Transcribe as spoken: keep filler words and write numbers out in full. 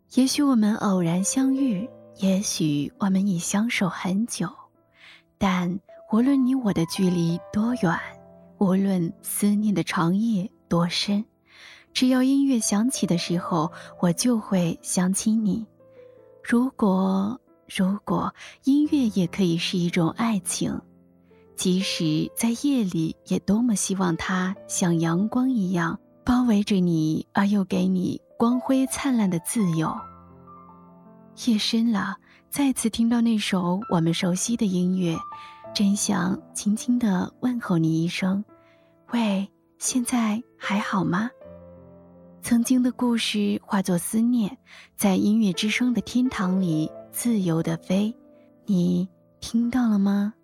也许我们偶然相遇，也许我们已相守很久，但无论你我的距离多远，无论思念的长夜多深，只要音乐响起的时候，我就会想起你。如果如果音乐也可以是一种爱情，即使在夜里，也多么希望它像阳光一样包围着你，而又给你光辉灿烂的自由。夜深了，再次听到那首我们熟悉的音乐，真想轻轻地问候你一声，喂，现在还好吗？曾经的故事化作思念，在音乐之声的天堂里自由地飞，你听到了吗？